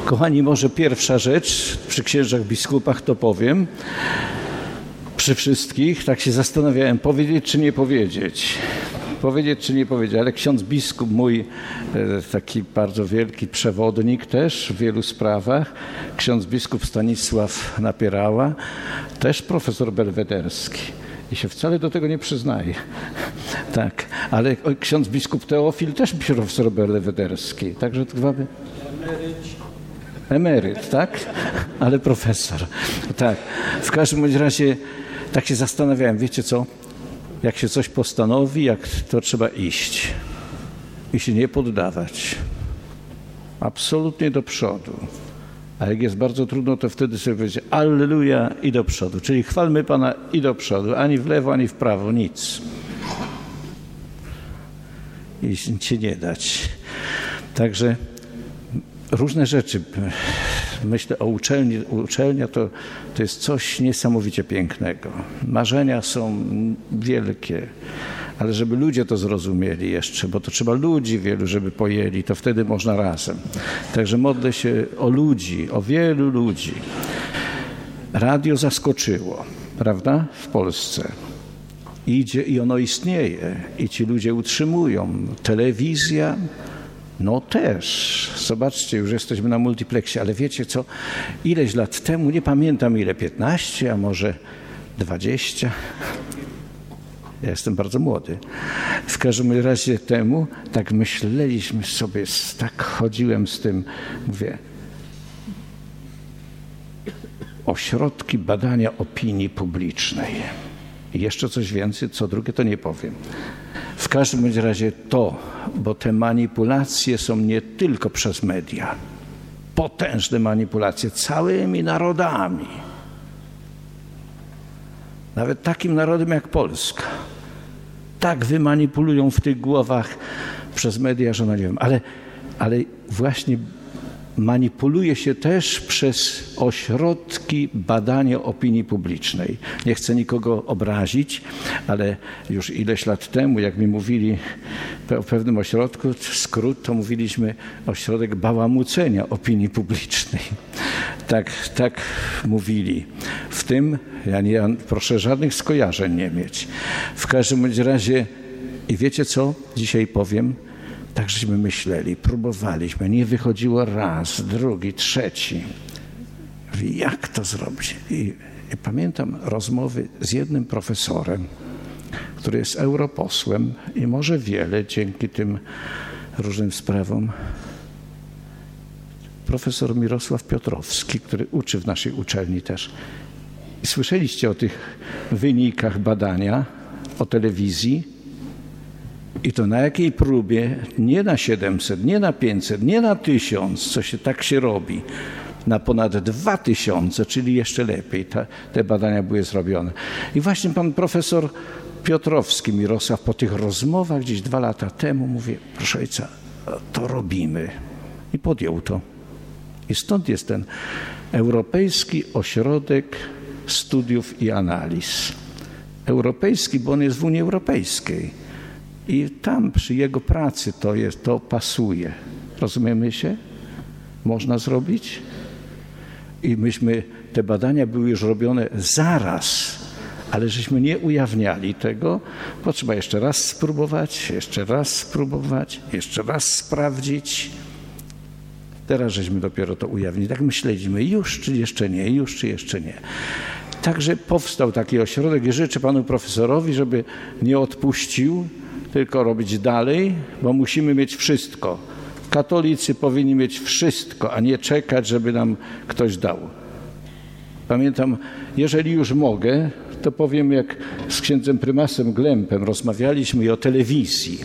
Kochani, może pierwsza rzecz, przy księżach biskupach to powiem, przy wszystkich, tak się zastanawiałem, powiedzieć czy nie powiedzieć. Powiedzieć czy nie powiedzieć, ale ksiądz biskup mój, taki bardzo wielki przewodnik też w wielu sprawach, ksiądz biskup Stanisław Napierała, też profesor belwederski. I się wcale do tego nie przyznaje. Tak, ale ksiądz biskup Teofil też profesor belwederski. Także to chyba emeryt, tak? Ale profesor. Tak. W każdym razie tak się zastanawiałem, wiecie co? Jak się coś postanowi, jak to trzeba iść. I się nie poddawać. Absolutnie do przodu. A jak jest bardzo trudno, to wtedy sobie powiedzieć alleluja i do przodu. Czyli chwalmy Pana i do przodu. Ani w lewo, ani w prawo. Nic. I się nie dać. Także różne rzeczy. Myślę o uczelni. Uczelnia to jest coś niesamowicie pięknego. Marzenia są wielkie. Ale żeby ludzie to zrozumieli jeszcze, bo to trzeba ludzi wielu, żeby pojęli, to wtedy można razem. Także modlę się o ludzi, o wielu ludzi. Radio zaskoczyło, prawda? W Polsce. Idzie i ono istnieje i ci ludzie utrzymują. Telewizja, no też. Zobaczcie, już jesteśmy na multiplexie, ale wiecie co? Ileś lat temu, nie pamiętam ile, 15, a może 20. Ja jestem bardzo młody. W każdym razie temu tak myśleliśmy sobie, tak chodziłem z tym, mówię, ośrodki badania opinii publicznej. I jeszcze coś więcej, co drugie to nie powiem. W każdym razie to, bo te manipulacje są nie tylko przez media. Potężne manipulacje całymi narodami. Nawet takim narodem jak Polska. Tak wymanipulują w tych głowach przez media, że no nie wiem. Ale właśnie manipuluje się też przez ośrodki badania opinii publicznej. Nie chcę nikogo obrazić, ale już ileś lat temu, jak mi mówili o pewnym ośrodku, skrót, to mówiliśmy ośrodek bałamucenia opinii publicznej. Tak mówili. W tym ja proszę żadnych skojarzeń nie mieć. W każdym razie i wiecie co? Dzisiaj powiem. Tak żeśmy myśleli, próbowaliśmy, nie wychodziło raz, drugi, trzeci. Jak to zrobić? I pamiętam rozmowy z jednym profesorem, który jest europosłem i może wiele dzięki tym różnym sprawom. Profesor Mirosław Piotrowski, który uczy w naszej uczelni też. I słyszeliście o tych wynikach badania, o telewizji? I to na jakiej próbie? Nie na 700, nie na 500, nie na 1000, co się tak się robi. Na ponad 2000, czyli jeszcze lepiej. Te badania były zrobione. I właśnie pan profesor Piotrowski, Mirosław, po tych rozmowach gdzieś 2 lata temu mówi, proszę ojca, to robimy. I podjął to. I stąd jest ten Europejski Ośrodek Studiów i Analiz. Europejski, bo on jest w Unii Europejskiej. I tam przy jego pracy to pasuje. Rozumiemy się? Można zrobić? I te badania były już robione zaraz, ale żeśmy nie ujawniali tego, bo trzeba jeszcze raz spróbować, jeszcze raz sprawdzić. Teraz żeśmy dopiero to ujawnili. Tak myśleliśmy, już czy jeszcze nie. Także powstał taki ośrodek i życzę panu profesorowi, żeby nie odpuścił, tylko robić dalej, bo musimy mieć wszystko. Katolicy powinni mieć wszystko, a nie czekać, żeby nam ktoś dał. Pamiętam, jeżeli już mogę, to powiem, jak z księdzem prymasem Glempem rozmawialiśmy i o telewizji.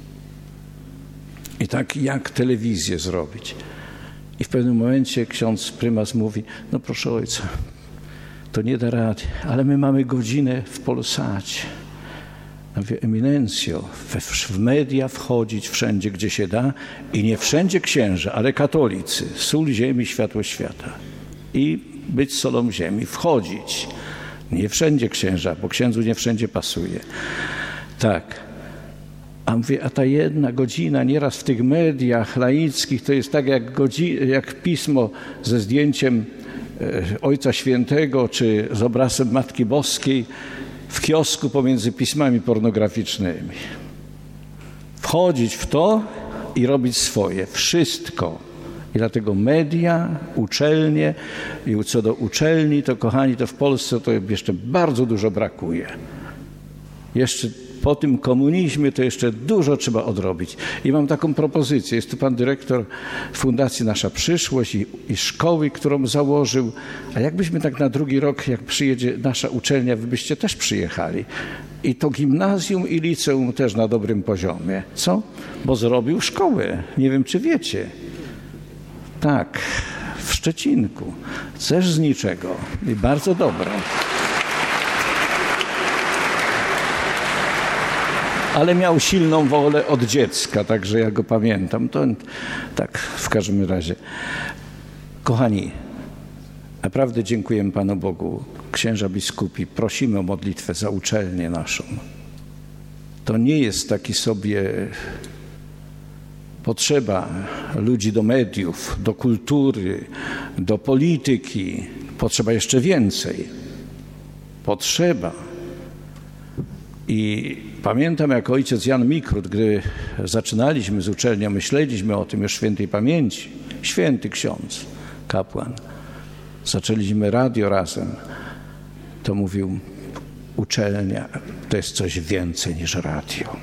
I tak, jak telewizję zrobić. I w pewnym momencie ksiądz prymas mówi, no proszę ojca, to nie da rady, ale my mamy godzinę w Polsacie. Ja mówię, eminencjo, w media wchodzić wszędzie, gdzie się da i nie wszędzie księża, ale katolicy, sól ziemi, światło świata. I być solą ziemi, wchodzić. Nie wszędzie księża, bo księdzu nie wszędzie pasuje. Tak. A mówię, a ta 1 godzina nieraz w tych mediach laickich to jest tak jak pismo ze zdjęciem Ojca Świętego czy z obrazem Matki Boskiej w kiosku pomiędzy pismami pornograficznymi. Wchodzić w to i robić swoje. Wszystko. I dlatego media, uczelnie i co do uczelni, to kochani, to w Polsce to jeszcze bardzo dużo brakuje. Jeszcze po tym komunizmie to jeszcze dużo trzeba odrobić. I mam taką propozycję. Jest tu pan dyrektor Fundacji Nasza Przyszłość i szkoły, którą założył. A jakbyśmy tak na drugi rok, jak przyjedzie nasza uczelnia, wy byście też przyjechali. I to gimnazjum i liceum też na dobrym poziomie. Co? Bo zrobił szkołę. Nie wiem, czy wiecie. Tak, w Szczecinku. Też z niczego. I bardzo dobre. Ale miał silną wolę od dziecka, także ja go pamiętam. To tak w każdym razie. Kochani, naprawdę dziękujemy Panu Bogu, księża biskupi, prosimy o modlitwę za uczelnię naszą. To nie jest taki sobie potrzeba ludzi do mediów, do kultury, do polityki. Potrzeba jeszcze więcej. Potrzeba. I pamiętam, jak ojciec Jan Mikrut, gdy zaczynaliśmy z uczelnią, myśleliśmy o tym już świętej pamięci, święty ksiądz, kapłan, zaczęliśmy radio razem, to mówił, uczelnia to jest coś więcej niż radio.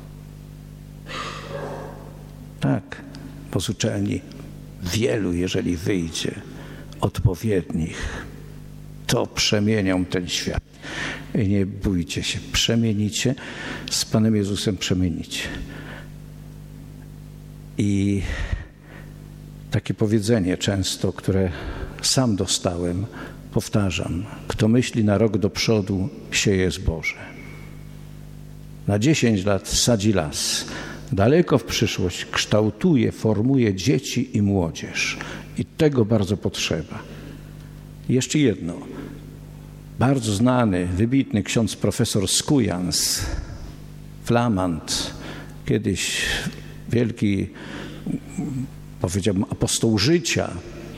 Tak, bo z uczelni wielu, jeżeli wyjdzie, odpowiednich, to przemienią ten świat. I nie bójcie się, przemienicie, z Panem Jezusem przemienicie. I takie powiedzenie często, które sam dostałem, powtarzam. Kto myśli na rok do przodu, sieje zboże. Na 10 lat sadzi las. Daleko w przyszłość kształtuje, formuje dzieci i młodzież. I tego bardzo potrzeba. I jeszcze jedno. Bardzo znany, wybitny ksiądz profesor Skujans, flamand, kiedyś wielki, powiedziałbym, apostoł życia,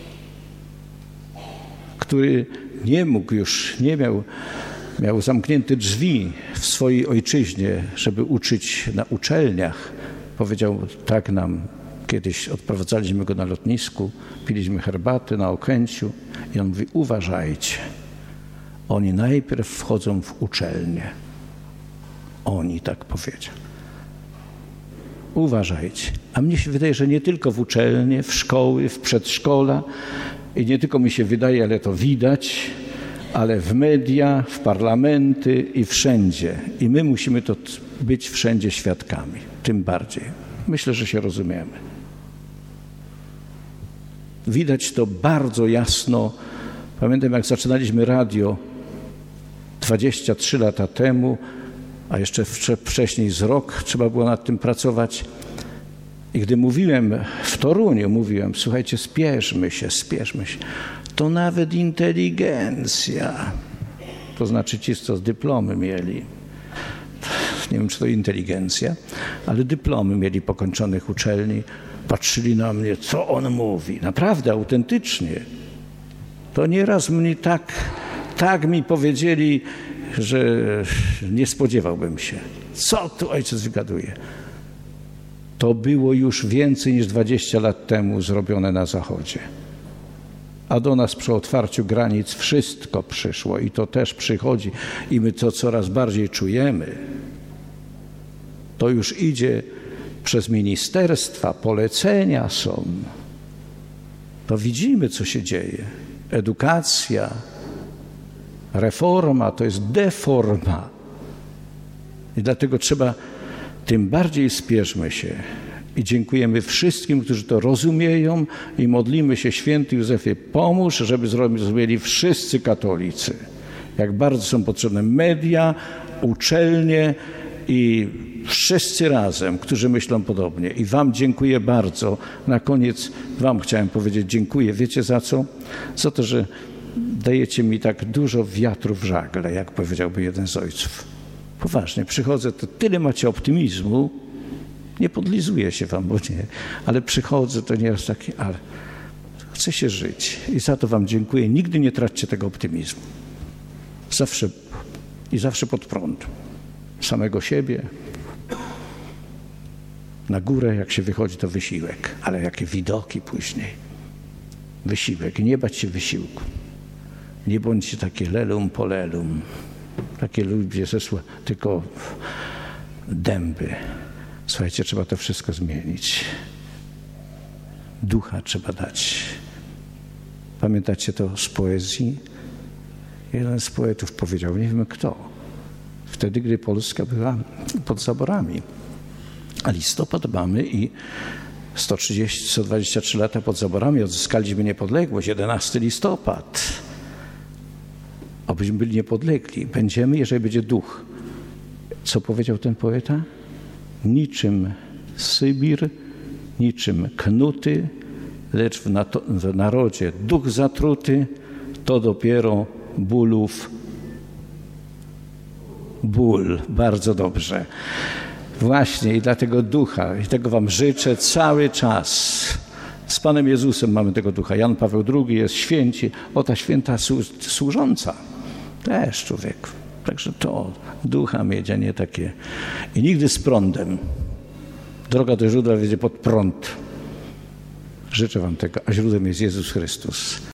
który nie mógł już, miał zamknięte drzwi w swojej ojczyźnie, żeby uczyć na uczelniach. Powiedział tak nam, kiedyś odprowadzaliśmy go na lotnisku, piliśmy herbatę na Okęciu i on mówi, uważajcie. Oni najpierw wchodzą w uczelnię. Oni tak powiedział. Uważajcie. A mnie się wydaje, że nie tylko w uczelnie, w szkoły, w przedszkola i nie tylko mi się wydaje, ale to widać, ale w media, w parlamenty i wszędzie. I my musimy to być wszędzie świadkami. Tym bardziej. Myślę, że się rozumiemy. Widać to bardzo jasno. Pamiętam, jak zaczynaliśmy radio 23 lata temu, a jeszcze wcześniej z rok trzeba było nad tym pracować. I gdy mówiłem w Toruniu, słuchajcie, spieszmy się. To nawet inteligencja, to znaczy ci, co dyplomy mieli, nie wiem, czy to inteligencja, ale dyplomy mieli pokończonych uczelni, patrzyli na mnie, co on mówi. Naprawdę, autentycznie. To nieraz mnie tak mi powiedzieli, że nie spodziewałbym się. Co tu ojciec wygaduje? To było już więcej niż 20 lat temu zrobione na Zachodzie. A do nas przy otwarciu granic wszystko przyszło i to też przychodzi i my to coraz bardziej czujemy. To już idzie przez ministerstwa, polecenia są. To widzimy, co się dzieje. Edukacja, reforma to jest deforma. I dlatego tym bardziej spieszmy się. I dziękujemy wszystkim, którzy to rozumieją i modlimy się, święty Józefie, pomóż, żeby zrozumieli wszyscy katolicy. Jak bardzo są potrzebne media, uczelnie i wszyscy razem, którzy myślą podobnie. I wam dziękuję bardzo. Na koniec wam chciałem powiedzieć dziękuję. Wiecie za co? Za to, że dajecie mi tak dużo wiatru w żagle, jak powiedziałby jeden z ojców. Poważnie, przychodzę, to tyle macie optymizmu, Nie podlizuję się wam, bo nie. Ale przychodzę, to nieraz taki, ale chce się żyć. I za to wam dziękuję. Nigdy nie traćcie tego optymizmu. Zawsze pod prąd. Samego siebie. Na górę, jak się wychodzi, to wysiłek. Ale jakie widoki później. Wysiłek. Nie bać się wysiłku. Nie bądźcie takie lelum polelum. Takie ludzie tylko dęby. Słuchajcie, trzeba to wszystko zmienić. Ducha trzeba dać. Pamiętacie to z poezji? Jeden z poetów powiedział, nie wiem kto, wtedy, gdy Polska była pod zaborami. A listopad mamy i 123 lata pod zaborami odzyskaliśmy niepodległość, 11 listopad. Abyśmy byli niepodlegli. Będziemy, jeżeli będzie duch. Co powiedział ten poeta? Niczym Sybir, niczym knuty, lecz w narodzie duch zatruty, to dopiero bólów ból. Bardzo dobrze. Właśnie i dla tego ducha, i tego wam życzę cały czas. Z Panem Jezusem mamy tego ducha. Jan Paweł II jest święci. O, ta święta służąca. Też człowiek. Także to ducha mieć, a nie takie. I nigdy z prądem. Droga do źródła wiedzie pod prąd. Życzę wam tego, a źródłem jest Jezus Chrystus.